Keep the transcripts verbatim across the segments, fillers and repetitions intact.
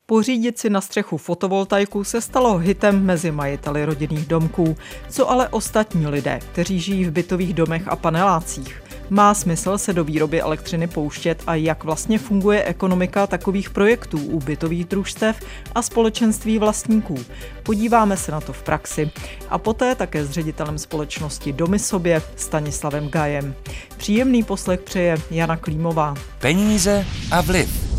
Pořídit si na střechu fotovoltaiku se stalo hitem mezi majiteli rodinných domků. Co ale ostatní lidé, kteří žijí v bytových domech a panelácích? Má smysl se do výroby elektřiny pouštět a jak vlastně funguje ekonomika takových projektů u bytových družstev a společenství vlastníků? Podíváme se na to v praxi. A poté také s ředitelem společnosti Domy sobě Stanislavem Gajem. Příjemný poslech přeje Jana Klímová. Peníze a vliv.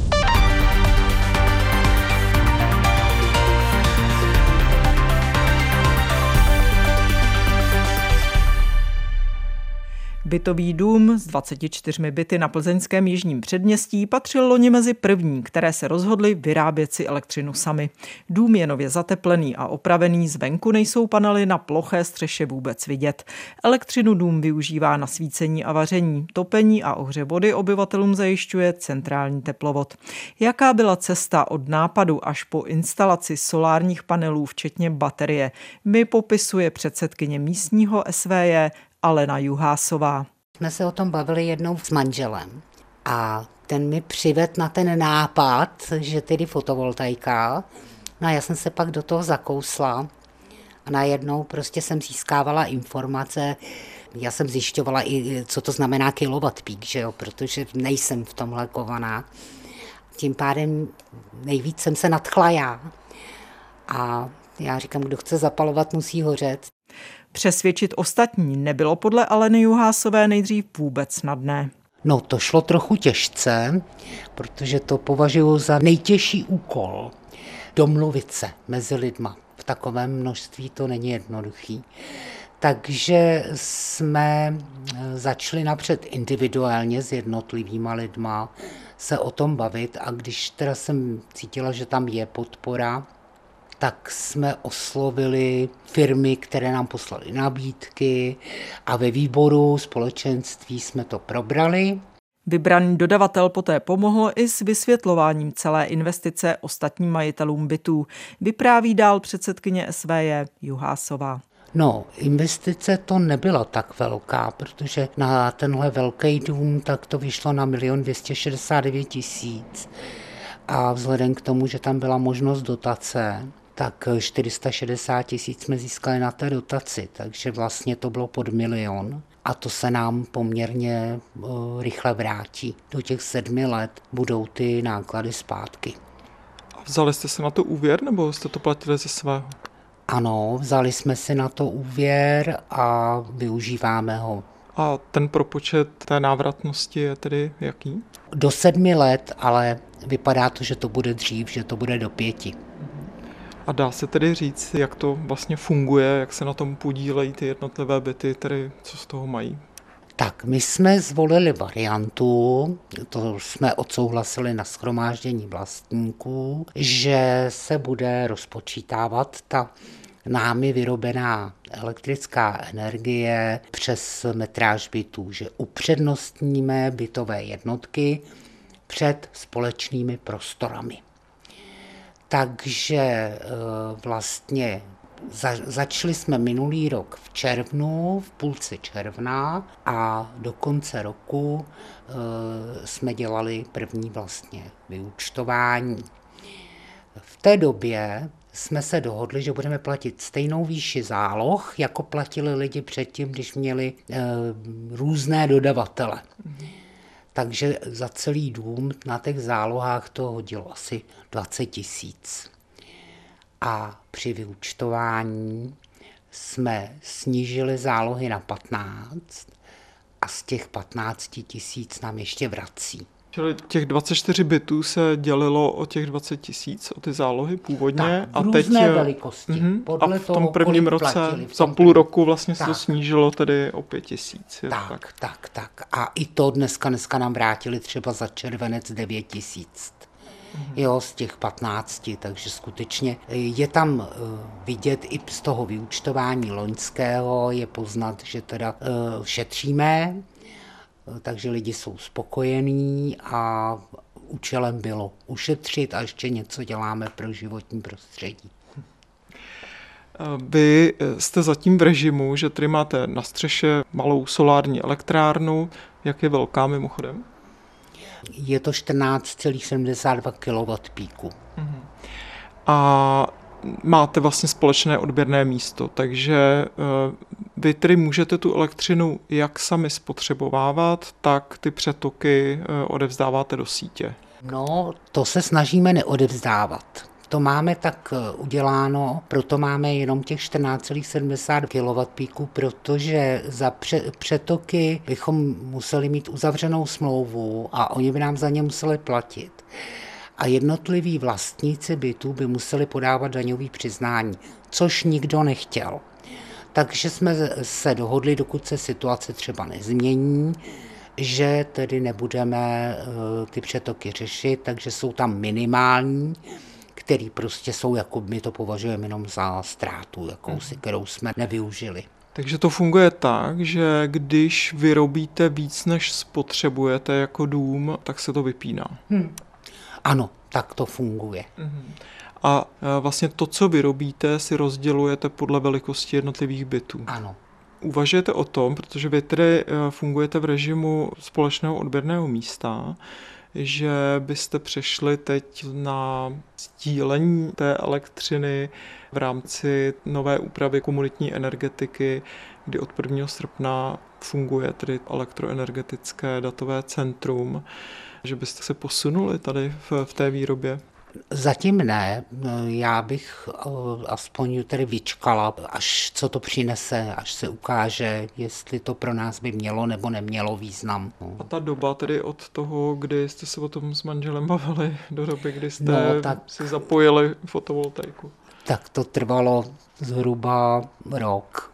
Bytový dům s dvaceti čtyřmi byty na plzeňském jižním předměstí patřil loni mezi první, které se rozhodly vyrábět si elektřinu sami. Dům je nově zateplený a opravený, zvenku nejsou panely na ploché střeše vůbec vidět. Elektřinu dům využívá na svícení a vaření, topení a ohřev vody obyvatelům zajišťuje centrální teplovod. Jaká byla cesta od nápadu až po instalaci solárních panelů, včetně baterie, mi popisuje předsedkyně místního S V J Alena Juhásová. Jsme se o tom bavili jednou s manželem a ten mi přived na ten nápad, že tedy fotovoltaika. No a já jsem se pak do toho zakousla a najednou prostě jsem získávala informace. Já jsem zjišťovala i, co to znamená kilowatt peak, že jo, protože nejsem v tomhle kovaná. Tím pádem nejvíc jsem se nadchla já. A já říkám, kdo chce zapalovat, musí hořet. Přesvědčit ostatní nebylo podle Aleny Juhásové nejdřív vůbec snadné. No to šlo trochu těžce, protože to považuji za nejtěžší úkol. Domluvit se mezi lidma. V takovém množství to není jednoduchý. Takže jsme začali napřed individuálně s jednotlivýma lidma se o tom bavit a když teda jsem cítila, že tam je podpora, tak jsme oslovili firmy, které nám poslaly nabídky a ve výboru společenství jsme to probrali. Vybraný dodavatel poté pomohl i s vysvětlováním celé investice ostatním majitelům bytů, vypráví dál předsedkyně S V J Juhásová. No, investice to nebyla tak velká, protože na tenhle velký dům tak to vyšlo na milion dvě stě šedesát devět tisíc a vzhledem k tomu, že tam byla možnost dotace, tak čtyři sta šedesát tisíc jsme získali na té dotaci, takže vlastně to bylo pod milion a to se nám poměrně uh, rychle vrátí. Do těch sedmi let budou ty náklady zpátky. A vzali jste se na to úvěr nebo jste to platili ze svého? Ano, vzali jsme si na to úvěr a využíváme ho. A ten propočet té návratnosti je tedy jaký? Do sedmi let, ale vypadá to, že to bude dřív, že to bude do pěti. A dá se tedy říct, jak to vlastně funguje, jak se na tom podílejí ty jednotlivé byty, tedy co z toho mají? Tak my jsme zvolili variantu, to jsme odsouhlasili na shromáždění vlastníků, že se bude rozpočítávat ta námi vyrobená elektrická energie přes metráž bytů, že upřednostníme bytové jednotky před společnými prostorami. Takže vlastně za, začali jsme minulý rok v červnu, v půlce června a do konce roku e, jsme dělali první vlastně vyúčtování. V té době jsme se dohodli, že budeme platit stejnou výši záloh, jako platili lidi předtím, když měli e, různé dodavatele. Mm. Takže za celý dům na těch zálohách to hodilo asi dvacet tisíc. A při vyúčtování jsme snížili zálohy na patnáct a z těch patnáct tisíc nám ještě vrací. Čili těch dvacet čtyři bytů se dělilo o těch dvacet tisíc, o ty zálohy původně. Tak, v různé a teď, velikosti. Uh-huh, Podle a v tom prvním roce za půl prvním. roku vlastně se to snížilo tedy o pět tisíc. Tak, tak, tak, tak. A i to dneska, dneska nám vrátili třeba za červenec devět tisíc. Uh-huh. Jo, z těch patnácti, takže skutečně je tam vidět i z toho vyúčtování loňského, je poznat, že teda uh, šetříme, takže lidi jsou spokojení a účelem bylo ušetřit a ještě něco děláme pro životní prostředí. Vy jste zatím v režimu, že tady máte na střeše malou solární elektrárnu. Jak je velká mimochodem? Je to čtrnáct celá sedmdesát dva kilowattpíku. A máte vlastně společné odběrné místo, takže vy tedy můžete tu elektřinu jak sami spotřebovávat, tak ty přetoky odevzdáváte do sítě. No, to se snažíme neodevzdávat. To máme tak uděláno, proto máme jenom těch čtrnáct celá sedmdesát kilowattpíků, protože za přetoky bychom museli mít uzavřenou smlouvu a oni by nám za ně museli platit. A jednotliví vlastníci bytů by museli podávat daňové přiznání, což nikdo nechtěl. Takže jsme se dohodli, dokud se situace třeba nezmění, že tedy nebudeme ty přetoky řešit, takže jsou tam minimální, který prostě jsou, jako my to považujeme jenom za ztrátu, jakousi, kterou jsme nevyužili. Takže to funguje tak, že když vyrobíte víc, než spotřebujete jako dům, tak se to vypíná. Hmm. Ano, tak to funguje. A vlastně to, co vyrobíte, si rozdělujete podle velikosti jednotlivých bytů. Ano. Uvažujete o tom, protože vy tedy fungujete v režimu společného odběrného místa, že byste přešli teď na sdílení té elektřiny v rámci nové úpravy komunitní energetiky, kdy od prvního srpna funguje tedy elektroenergetické datové centrum, že byste se posunuli tady v, v té výrobě? Zatím ne, já bych aspoň tedy vyčkala, až co to přinese, až se ukáže, jestli to pro nás by mělo nebo nemělo význam. A ta doba tedy od toho, kdy jste se o tom s manželem bavili, do doby, kdy jste no, tak, si zapojili fotovoltaiku? Tak to trvalo zhruba rok.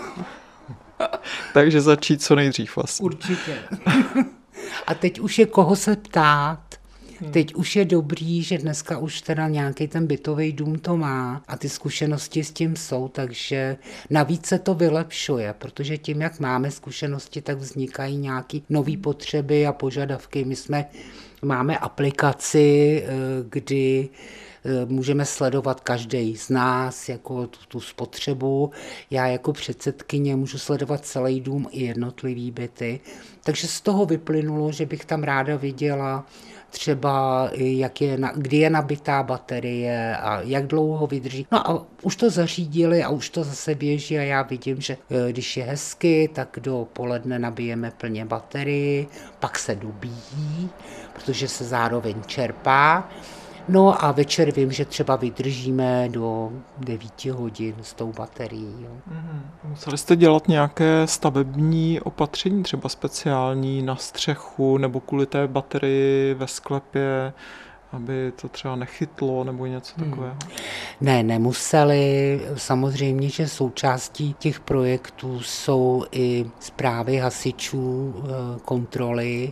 Takže začít co nejdřív vlastně. Určitě. A teď už je koho se ptát. Teď už je dobrý, že dneska už teda nějaký ten bytový dům to má a ty zkušenosti s tím jsou, takže navíc se to vylepšuje, protože tím, jak máme zkušenosti, tak vznikají nějaké nové potřeby a požadavky. My jsme máme aplikaci, kdy můžeme sledovat každý z nás jako tu, tu spotřebu. Já jako předsedkyně můžu sledovat celý dům i jednotlivý byty. Takže z toho vyplynulo, že bych tam ráda viděla třeba, jak je, kdy je nabitá baterie a jak dlouho vydrží. No a už to zařídili a už to zase běží a já vidím, že když je hezky, tak do poledne nabijeme plně baterii, pak se dobíjí, protože se zároveň čerpá. No a večer vím, že třeba vydržíme do devíti hodin s tou baterií. Jo. Mm-hmm. Museli jste dělat nějaké stavební opatření, třeba speciální na střechu nebo kvůli té baterii ve sklepě, aby to třeba nechytlo nebo něco hmm. takového? Ne, nemuseli. Samozřejmě, že součástí těch projektů jsou i správy hasičů, kontroly.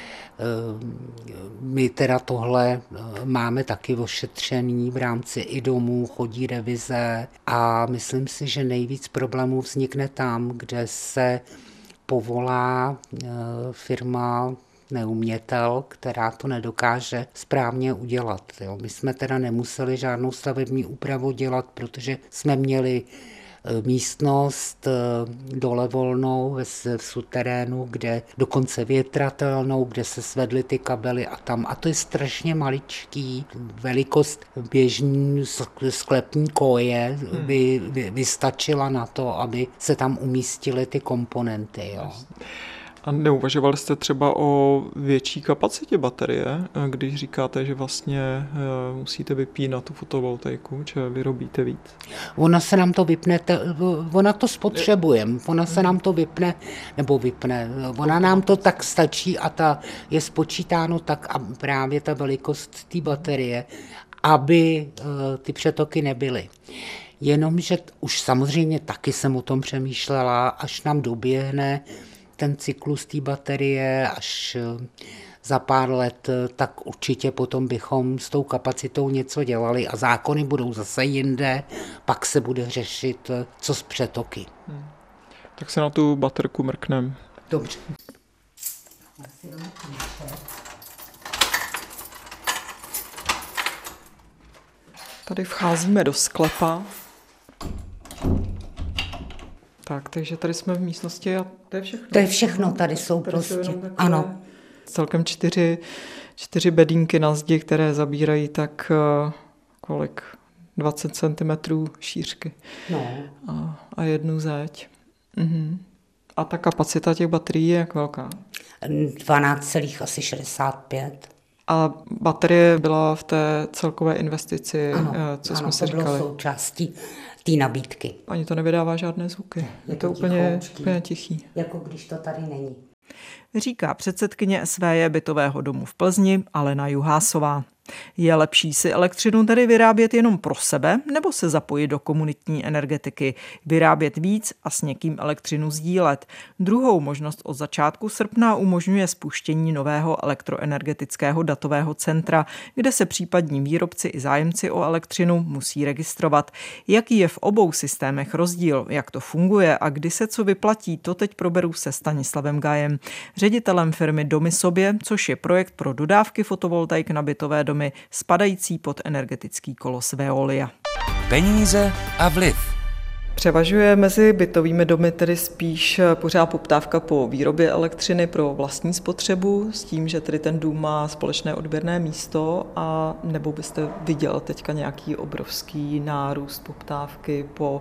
My teda tohle máme taky ošetřený v rámci i domů, chodí revize a myslím si, že nejvíc problémů vznikne tam, kde se povolá firma neumětel, která to nedokáže správně udělat. Jo. My jsme teda nemuseli žádnou stavební úpravu dělat, protože jsme měli místnost dole volnou v suterénu, kde dokonce větratelnou, kde se svedly ty kabely a tam. A to je strašně maličký. Velikost běžný sklepní koje by, by, by stačila na to, aby se tam umístily ty komponenty. Jo. A neuvažovali jste třeba o větší kapacitě baterie, když říkáte, že vlastně musíte vypínat tu fotovoltaiku, že vyrobíte víc? Ona se nám to vypne, ona to spotřebujeme, ona se nám to vypne, nebo vypne, ona nám to tak stačí a ta je spočítáno tak a právě ta velikost té baterie, aby ty přetoky nebyly. Jenomže už samozřejmě taky jsem o tom přemýšlela, až nám doběhne ten cyklus té baterie, až za pár let, tak určitě potom bychom s tou kapacitou něco dělali a zákony budou zase jinde, pak se bude řešit, co s přetoky. Hmm. Tak se na tu baterku mrknem. Dobře. Tady vcházíme do sklepa. Tak, takže tady jsme v místnosti a to je všechno. To je všechno, tady jsou tady prostě, jsou ano. Celkem čtyři, čtyři bedínky na zdi, které zabírají tak kolik? dvacet centimetrů šířky. No. A, a jednu zeď. Mhm. A ta kapacita těch baterií je jak velká? dvanáct celá šedesát pět. A baterie byla v té celkové investici, ano, co ano, jsme si to říkali? bylo součástí té nabídky. Ani to nevydává žádné zvuky. Je, je to, to úplně, úplně tichý. Jako když to tady není. Říká předsedkyně S V J bytového domu v Plzni Alena Juhásová. Je lepší si elektřinu tedy vyrábět jenom pro sebe nebo se zapojit do komunitní energetiky, vyrábět víc a s někým elektřinu sdílet? Druhou možnost od začátku srpna umožňuje spuštění nového elektroenergetického datového centra, kde se případní výrobci i zájemci o elektřinu musí registrovat. Jaký je v obou systémech rozdíl, jak to funguje a kdy se co vyplatí, to teď proberu se Stanislavem Gajem, ředitelem firmy Domy sobě, což je projekt pro dodávky fotovoltaik na bytové domy spadající pod energetický kolos Veolia. Peníze a vliv. Převažuje mezi bytovými domy tedy spíš pořád poptávka po výrobě elektřiny pro vlastní spotřebu, s tím, že tedy ten dům má společné odběrné místo, a nebo byste viděl teďka nějaký obrovský nárůst poptávky po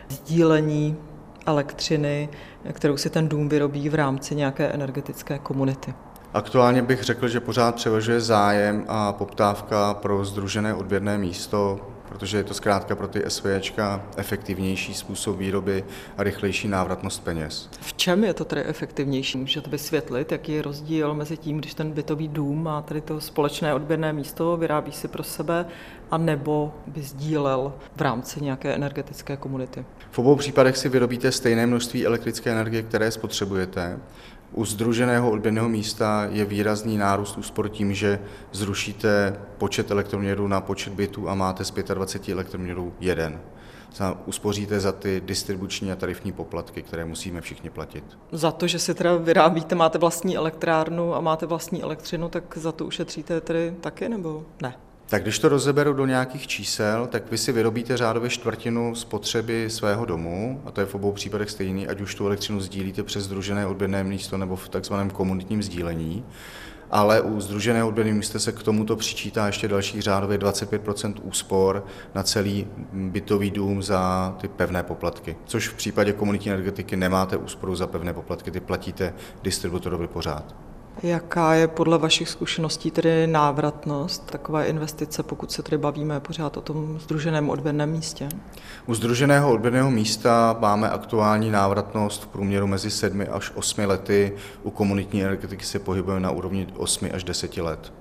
sdílení elektřiny, kterou si ten dům vyrobí v rámci nějaké energetické komunity? Aktuálně bych řekl, že pořád převažuje zájem a poptávka pro sdružené odběrné místo, protože je to zkrátka pro ty SVčka efektivnější způsob výroby a rychlejší návratnost peněz. V čem je to tedy efektivnější? Můžete vysvětlit, jaký je rozdíl mezi tím, když ten bytový dům má tedy to společné odběrné místo, vyrábí si pro sebe, a nebo by sdílel v rámci nějaké energetické komunity? V obou případech si vyrobíte stejné množství elektrické energie, které spotřebujete. U sdruženého odběrného místa je výrazný nárůst úspor tím, že zrušíte počet elektroměrů na počet bytů a máte z dvaceti pěti elektroměrů jeden. Uspoříte za ty distribuční a tarifní poplatky, které musíme všichni platit. Za to, že si teda vyrábíte, máte vlastní elektrárnu a máte vlastní elektřinu, tak za to ušetříte tedy taky, nebo ne? Tak když to rozeberu do nějakých čísel, tak vy si vyrobíte řádově čtvrtinu spotřeby svého domu, a to je v obou případech stejný, ať už tu elektřinu sdílíte přes sdružené odběrné místo nebo v takzvaném komunitním sdílení. Ale u sdruženého odběrného místa se k tomuto přičítá ještě další řádově dvacet pět procent úspor na celý bytový dům za ty pevné poplatky. Což v případě komunitní energetiky nemáte úsporu za pevné poplatky, ty platíte distributorovi pořád. Jaká je podle vašich zkušeností tedy návratnost takové investice, pokud se tedy bavíme pořád o tom sdruženém odběrném místě? U sdruženého odběrného místa máme aktuální návratnost v průměru mezi sedmi až osmi lety, u komunitní energetiky se pohybujeme na úrovni osmi až deseti let.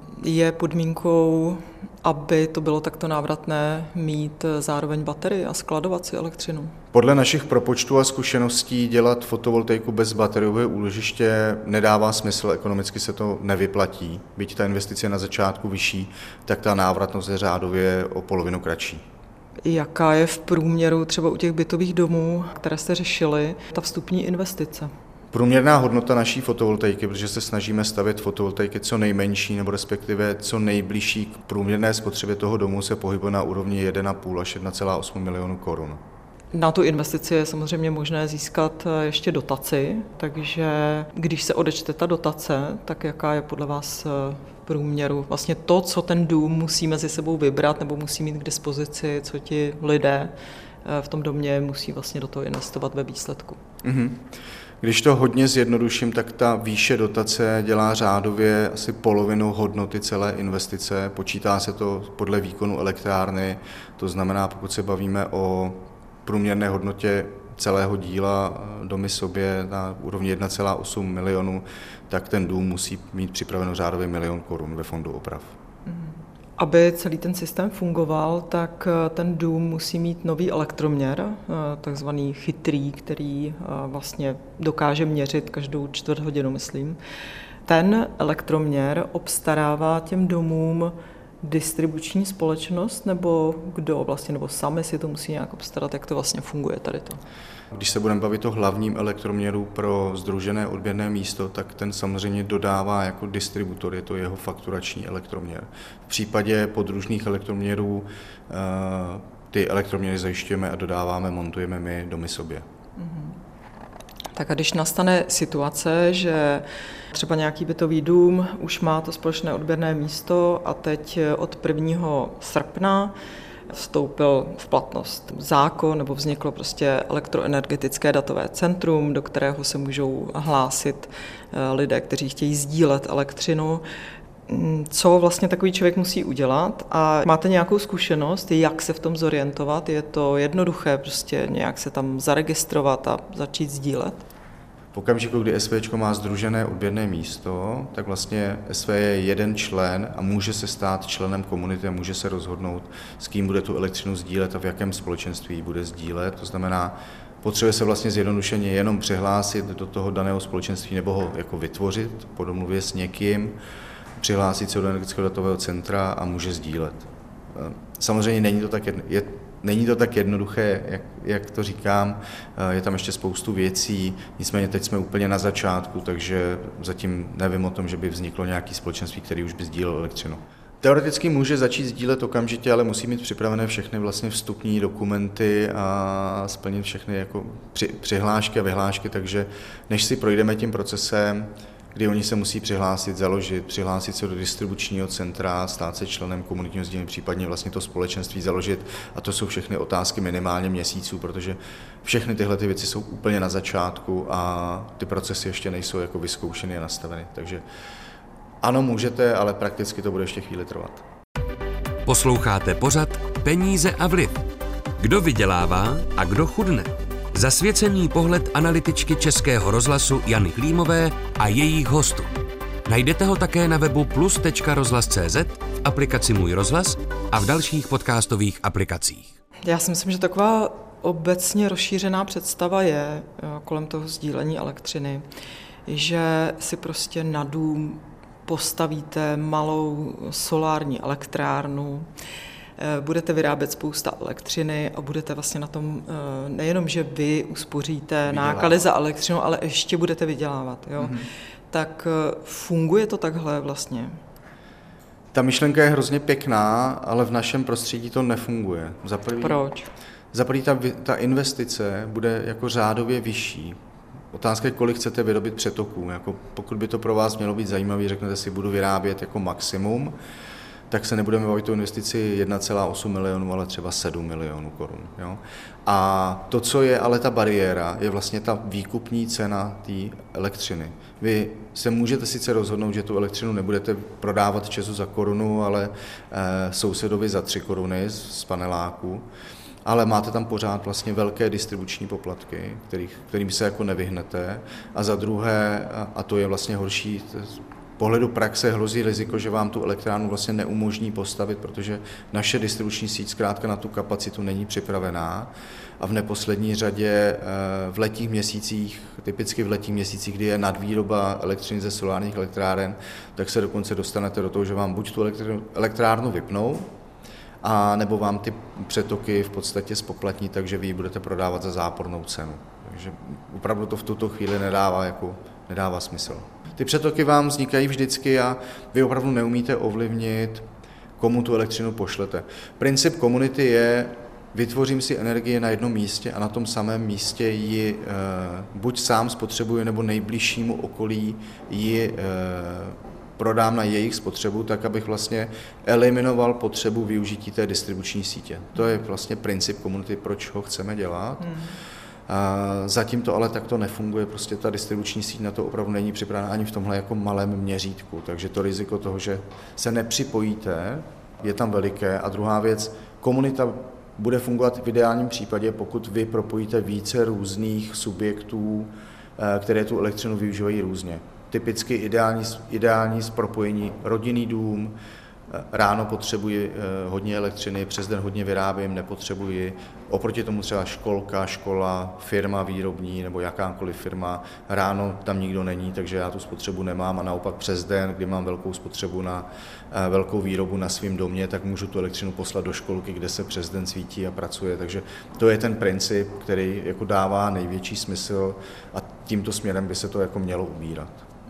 Je podmínkou, aby to bylo takto návratné, mít zároveň baterii a skladovat si elektřinu? Podle našich propočtů a zkušeností dělat fotovoltaiku bez bateriového úložiště nedává smysl, ekonomicky se to nevyplatí. Byť ta investice je na začátku vyšší, tak ta návratnost je řádově o polovinu kratší. Jaká je v průměru třeba u těch bytových domů, které jste řešili, ta vstupní investice? Průměrná hodnota naší fotovoltaiky, protože se snažíme stavět fotovoltaiky co nejmenší nebo respektive co nejbližší k průměrné spotřebě toho domu, se pohybuje na úrovni jedna celá pět až jedna celá osm milionu korun. Na tu investici je samozřejmě možné získat ještě dotaci, takže když se odečte ta dotace, tak jaká je podle vás v průměru vlastně to, co ten dům musí mezi sebou vybrat nebo musí mít k dispozici, co ti lidé v tom domě musí vlastně do toho investovat ve výsledku? Mm-hmm. Když to hodně zjednoduším, tak ta výše dotace dělá řádově asi polovinu hodnoty celé investice. Počítá se to podle výkonu elektrárny, to znamená, pokud se bavíme o průměrné hodnotě celého díla Domy sobě na úrovni jedna celá osm milionu, tak ten dům musí mít připraveno řádově milion korun ve fondu oprav. Aby celý ten systém fungoval, tak ten dům musí mít nový elektroměr, takzvaný chytrý, který vlastně dokáže měřit každou čtvrt hodinu, myslím. Ten elektroměr obstarává těm domům distribuční společnost, nebo kdo vlastně, nebo sami si to musí nějak obstarat, jak to vlastně funguje tady to? Když se budeme bavit o hlavním elektroměru pro sdružené odběrné místo, tak ten samozřejmě dodává jako distributor, je to jeho fakturační elektroměr. V případě podružných elektroměrů ty elektroměry zajišťujeme a dodáváme, montujeme my Domy sobě. Tak a když nastane situace, že třeba nějaký bytový dům už má to společné odběrné místo a teď od prvního srpna vstoupil v platnost zákon nebo vzniklo prostě elektroenergetické datové centrum, do kterého se můžou hlásit lidé, kteří chtějí sdílet elektřinu. Co vlastně takový člověk musí udělat a máte nějakou zkušenost, jak se v tom zorientovat? Je to jednoduché prostě nějak se tam zaregistrovat a začít sdílet? V okamžiku, kdy SVčko má sdružené odběrné místo, tak vlastně S V je jeden člen a může se stát členem komunity a může se rozhodnout, s kým bude tu elektřinu sdílet a v jakém společenství bude sdílet. To znamená, potřebuje se vlastně zjednodušeně jenom přihlásit do toho daného společenství nebo ho jako vytvořit po domluvě s někým, přihlásit se do energetického datového centra a může sdílet. Samozřejmě není to tak, je, není to tak jednoduché, jak, jak to říkám, je tam ještě spoustu věcí, nicméně teď jsme úplně na začátku, takže zatím nevím o tom, že by vzniklo nějaké společenství, který už by sdílel elektřinu. Teoreticky může začít sdílet okamžitě, ale musí mít připravené všechny vlastně vstupní dokumenty a splnit všechny jako při, přihlášky a vyhlášky, takže než si projdeme tím procesem, kdy oni se musí přihlásit, založit, přihlásit se do distribučního centra, stát se členem komunitního sdílení, případně vlastně to společenství založit. A to jsou všechny otázky minimálně měsíců, protože všechny tyhle ty věci jsou úplně na začátku a ty procesy ještě nejsou jako vyzkoušeny a nastaveny. Takže ano, můžete, ale prakticky to bude ještě chvíli trvat. Posloucháte pořad Peníze a vliv. Kdo vydělává a kdo chudne? Zasvěcený pohled analytičky Českého rozhlasu Jany Klímové a jejich hostů. Najdete ho také na webu plus tečka rozhlas tečka cé zet, v aplikaci Můj rozhlas a v dalších podcastových aplikacích. Já si myslím, že taková obecně rozšířená představa je kolem toho sdílení elektřiny, že si prostě na dům postavíte malou solární elektrárnu, budete vyrábět spousta elektřiny a budete vlastně na tom nejenom, že vy uspoříte vydělávat náklady za elektřinu, ale ještě budete vydělávat. Jo? Mm-hmm. Tak funguje to takhle vlastně? Ta myšlenka je hrozně pěkná, ale v našem prostředí to nefunguje. Za prvý, Proč? Za prvý ta, ta investice bude jako řádově vyšší. Otázka je, kolik chcete vyrobit přetoků. Jako pokud by to pro vás mělo být zajímavé, řeknete si, budu vyrábět jako maximum, tak se nebudeme bavit o investici jedna celá osm milionů, ale třeba sedm milionů korun. Jo? A to, co je ale ta bariéra, je vlastně ta výkupní cena té elektřiny. Vy se můžete sice rozhodnout, že tu elektřinu nebudete prodávat Česu za korunu, ale e, sousedovi za tři koruny z, z paneláku, ale máte tam pořád vlastně velké distribuční poplatky, kterých, kterým se jako nevyhnete. A za druhé, a to je vlastně horší, pohledu praxe hrozí riziko, že vám tu elektrárnu vlastně neumožní postavit, protože naše distribuční síť zkrátka na tu kapacitu není připravená a v neposlední řadě v letních měsících, typicky v letních měsících, kdy je nadvýroba elektřiny ze solárních elektráren, tak se dokonce dostanete do toho, že vám buď tu elektrárnu vypnou, a nebo vám ty přetoky v podstatě spoplatní, takže vy ji budete prodávat za zápornou cenu. Takže opravdu to v tuto chvíli nedává, jako, nedává smysl. Ty přetoky vám vznikají vždycky a vy opravdu neumíte ovlivnit, komu tu elektřinu pošlete. Princip komunity je, vytvořím si energii na jednom místě a na tom samém místě ji e, buď sám spotřebuji, nebo nejbližšímu okolí ji e, prodám na jejich spotřebu, tak abych vlastně eliminoval potřebu využití té distribuční sítě. To je vlastně princip komunity, proč ho chceme dělat. Hmm. A zatím to ale takto nefunguje, prostě ta distribuční síť na to opravdu není připravena ani v tomhle jako malém měřítku, takže to riziko toho, že se nepřipojíte, je tam veliké. A druhá věc, komunita bude fungovat v ideálním případě, pokud vy propojíte více různých subjektů, které tu elektřinu využívají různě. Typicky ideální, ideální propojení rodinný dům, ráno potřebuji hodně elektřiny, přes den hodně vyrábím, nepotřebuji. Oproti tomu třeba školka, škola, firma výrobní nebo jakákoliv firma, ráno tam nikdo není, takže já tu spotřebu nemám a naopak přes den, kdy mám velkou spotřebu na velkou výrobu na svém domě, tak můžu tu elektřinu poslat do školky, kde se přes den svítí a pracuje. Takže to je ten princip, který jako dává největší smysl a tímto směrem by se to jako mělo ubírat.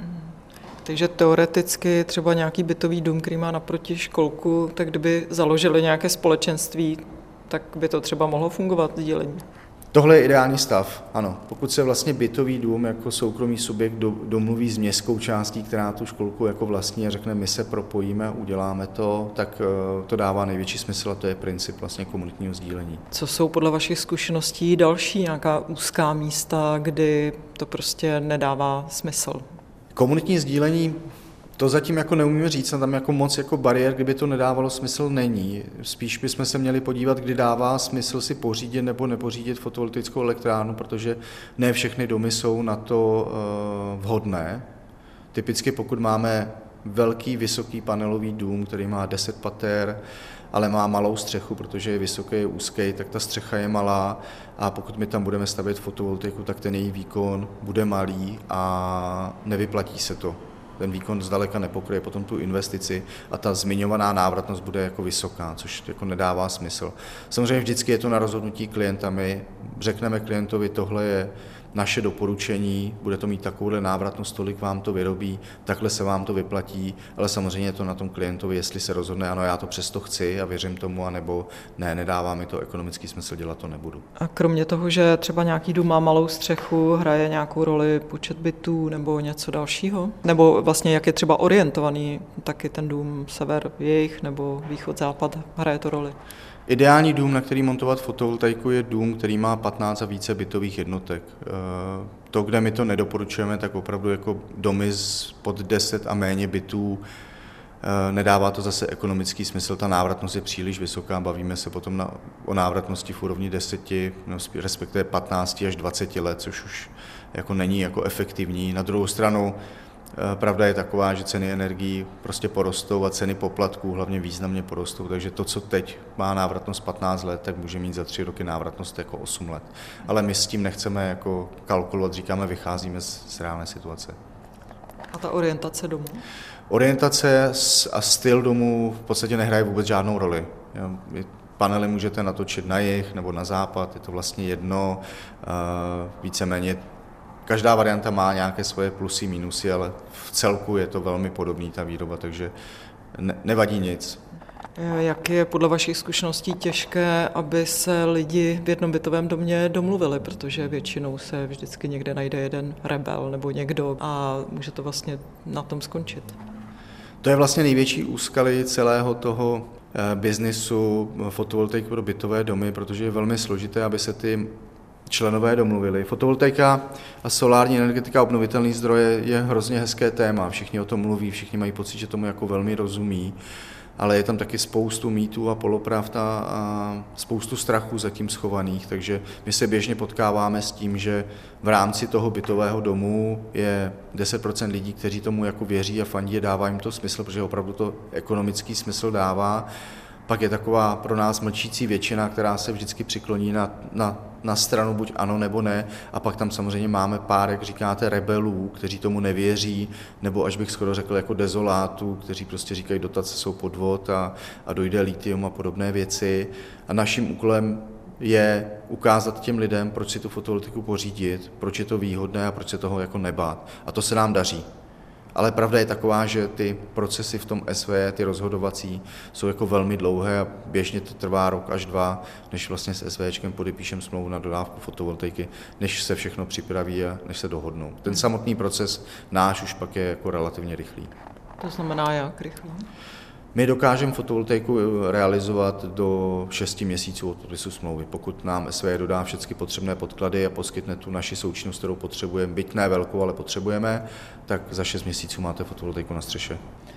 Takže teoreticky třeba nějaký bytový dům, který má naproti školku, tak kdyby založili nějaké společenství, tak by to třeba mohlo fungovat sdílení. Tohle je ideální stav, ano. Pokud se vlastně bytový dům jako soukromý subjekt do, domluví s městskou částí, která tu školku jako vlastní a řekne, my se propojíme, uděláme to, tak uh, to dává největší smysl a to je princip vlastně komunitního sdílení. Co jsou podle vašich zkušeností další nějaká úzká místa, kdy to prostě nedává smysl? Komunitní sdílení, to zatím jako neumíme říct, tam jako moc jako bariér, kdyby to nedávalo smysl, není. Spíš bychom se měli podívat, kdy dává smysl si pořídit nebo nepořídit fotovoltaickou elektrárnu, protože ne všechny domy jsou na to uh, vhodné. Typicky pokud máme velký, vysoký panelový dům, který má deset pater, ale má malou střechu, protože je vysoký, je úzký, tak ta střecha je malá a pokud my tam budeme stavět fotovoltaiku, tak ten její výkon bude malý a nevyplatí se to. Ten výkon zdaleka nepokryje potom tu investici a ta zmiňovaná návratnost bude jako vysoká, což jako nedává smysl. Samozřejmě vždycky je to na rozhodnutí klienta. My řekneme klientovi, tohle je naše doporučení, bude to mít takovouhle návratnost, tolik vám to vyrobí, takhle se vám to vyplatí, ale samozřejmě je to na tom klientovi, jestli se rozhodne, ano, já to přesto chci a věřím tomu, anebo ne, nedává mi to ekonomický smysl, dělat to nebudu. A kromě toho, že třeba nějaký dům má malou střechu, hraje nějakou roli počet bytů nebo něco dalšího? Nebo vlastně jak je třeba orientovaný taky ten dům sever, jih nebo východ, západ, hraje to roli? Ideální dům, na který montovat fotovoltaiku, je dům, který má patnáct a více bytových jednotek. To, kde my to nedoporučujeme, tak opravdu jako domy pod deset a méně bytů, nedává to zase ekonomický smysl, ta návratnost je příliš vysoká, bavíme se potom na, o návratnosti v úrovni deseti, no, respektive patnáct až dvacet let, což už jako není jako efektivní. Na druhou stranu, pravda je taková, že ceny energií prostě porostou a ceny poplatků hlavně významně porostou, takže to, co teď má návratnost patnáct let, tak může mít za tři roky návratnost jako osm let. Ale my s tím nechceme jako kalkulovat, říkáme, vycházíme z, z reálné situace. A ta orientace domu? Orientace a styl domu v podstatě nehraje vůbec žádnou roli. Panely můžete natočit na jih nebo na západ, je to vlastně jedno, víceméně. Každá varianta má nějaké svoje plusy, minusy, ale v celku je to velmi podobný ta výroba, takže ne, nevadí nic. Jak je podle vašich zkušeností těžké, aby se lidi v jednom bytovém domě domluvili, protože většinou se vždycky někde najde jeden rebel nebo někdo a může to vlastně na tom skončit? To je vlastně největší úskalí celého toho biznisu fotovoltaiky pro bytové domy, protože je velmi složité, aby se ty členové domluvili. Fotovoltaika a solární energetika, obnovitelné zdroje je hrozně hezké téma. Všichni o tom mluví, všichni mají pocit, že tomu jako velmi rozumí, ale je tam taky spoustu mýtů a polopravd a spoustu strachů zatím schovaných, takže my se běžně potkáváme s tím, že v rámci toho bytového domu je deset procent lidí, kteří tomu jako věří a fandí a dává jim to smysl, protože opravdu to ekonomický smysl dává. Pak je taková pro nás mlčící většina, která se vždycky přikloní na, na, na stranu buď ano nebo ne, a pak tam samozřejmě máme pár, jak říkáte, rebelů, kteří tomu nevěří, nebo až bych skoro řekl jako dezolátů, kteří prostě říkají, dotace jsou podvod a, a dojde lithium a podobné věci. A naším úkolem je ukázat těm lidem, proč si tu fotovoltaiku pořídit, proč je to výhodné a proč se toho jako nebát. A to se nám daří. Ale pravda je taková, že ty procesy v tom S V, ty rozhodovací, jsou jako velmi dlouhé a běžně to trvá rok až dva, než vlastně s SVčkem podepíšem smlouvu na dodávku fotovoltaiky, než se všechno připraví a než se dohodnou. Ten samotný proces náš už pak je jako relativně rychlý. To znamená jak rychlý? My dokážeme fotovoltaiku realizovat do šesti měsíců od podpisu smlouvy. Pokud nám S V dodá všechny potřebné podklady a poskytne tu naši součinnost, kterou potřebujeme, byť ne velkou, ale potřebujeme, tak za šest měsíců máte fotovoltaiku na střeše.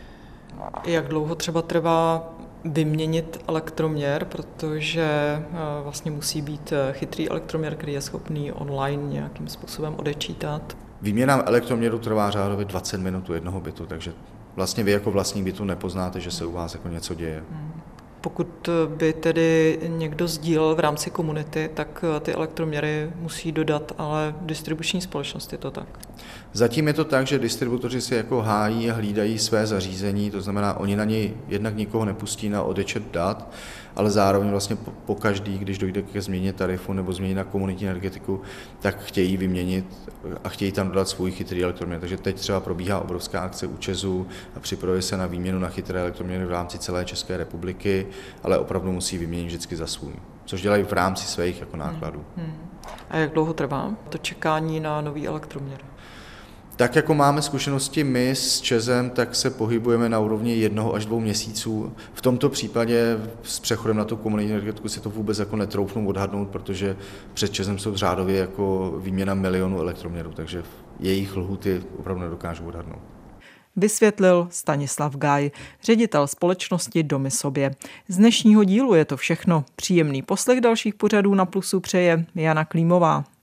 Jak dlouho třeba trvá vyměnit elektroměr, protože vlastně musí být chytrý elektroměr, který je schopný online nějakým způsobem odečítat? Výměna elektroměru trvá řádově dvacet minut u jednoho bytu, takže vlastně vy jako vlastník bytu nepoznáte, že se u vás jako něco děje. Pokud by tedy někdo sdílel v rámci komunity, tak ty elektroměry musí dodat ale distribuční společnost, je to tak? Zatím je to tak, že distributoři si jako hájí a hlídají své zařízení, to znamená, oni na něj jednak nikoho nepustí na odečet dat, ale zároveň vlastně po každý, když dojde ke změně tarifu nebo změně na komunitní energetiku, tak chtějí vyměnit a chtějí tam dodat svůj chytrý elektroměr. Takže teď třeba probíhá obrovská akce u ČEZu a připravuje se na výměnu na chytré elektroměry v rámci celé České republiky, ale opravdu musí vyměnit vždycky za svůj. což dělají v rámci svých jako nákladů. Hmm. Hmm. A jak dlouho trvá to čekání na nový elektroměr? Tak jako máme zkušenosti my s ČEZem, tak se pohybujeme na úrovni jednoho až dvou měsíců. V tomto případě s přechodem na tu komunitní energetiku si to vůbec jako netroufnu odhadnout, protože před ČEZem jsou řádově jako výměna milionů elektroměrů, takže jejich lhuty opravdu nedokážu odhadnout. Vysvětlil Stanislav Gaj, ředitel společnosti Domy sobě. Z dnešního dílu je to všechno. Příjemný poslech dalších pořadů Na Plusu přeje Jana Klímová.